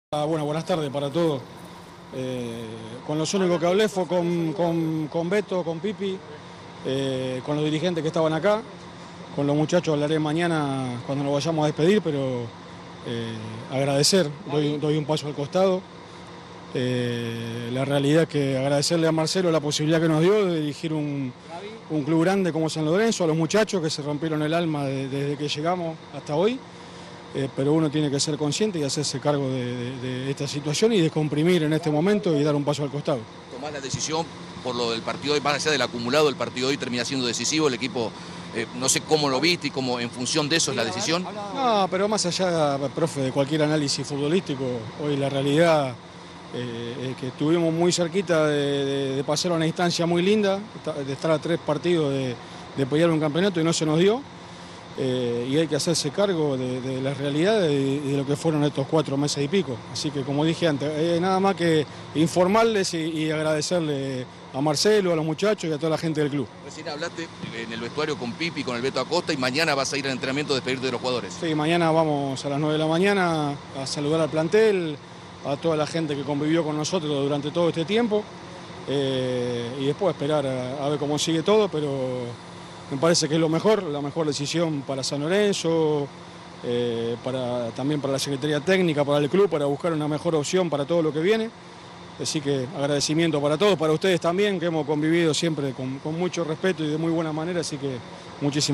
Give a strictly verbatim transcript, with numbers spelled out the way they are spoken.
Ah, bueno, buenas tardes para todos. Eh, con los únicos que hablé fue con, con, con Beto, con Pipi, eh, con los dirigentes que estaban acá. Con los muchachos hablaré mañana cuando nos vayamos a despedir, pero eh, agradecer, doy, doy un paso al costado. Eh, la realidad es que agradecerle a Marcelo la posibilidad que nos dio de dirigir un, un club grande como San Lorenzo, a los muchachos que se rompieron el alma de, desde que llegamos hasta hoy. Eh, pero uno tiene que ser consciente y hacerse cargo de, de, de esta situación y descomprimir en este momento y dar un paso al costado. Tomás la decisión por lo del partido hoy, más allá del acumulado, el partido hoy termina siendo decisivo, el equipo, eh, no sé cómo lo viste y cómo en función de eso es la decisión. No, pero más allá, profe, de cualquier análisis futbolístico, hoy la realidad eh, es que estuvimos muy cerquita de, de, de pasar a una instancia muy linda, de estar a tres partidos de, de pelear un campeonato y no se nos dio. Eh, y hay que hacerse cargo de, de las realidades y de, de lo que fueron estos cuatro meses y pico. Así que, como dije antes, eh, nada más que informarles y, y agradecerle a Marcelo, a los muchachos y a toda la gente del club. Recién hablaste en el vestuario con Pipi, con el Beto Acosta, y mañana vas a ir al entrenamiento a despedirte de los jugadores. Sí, mañana vamos a las nueve de la mañana a saludar al plantel, a toda la gente que convivió con nosotros durante todo este tiempo, eh, y después esperar a, a ver cómo sigue todo, pero me parece que es lo mejor, la mejor decisión para San Lorenzo, eh, para, también para la Secretaría Técnica, para el club, para buscar una mejor opción para todo lo que viene. Así que agradecimiento para todos, para ustedes también, que hemos convivido siempre con, con mucho respeto y de muy buena manera, así que muchísimas gracias.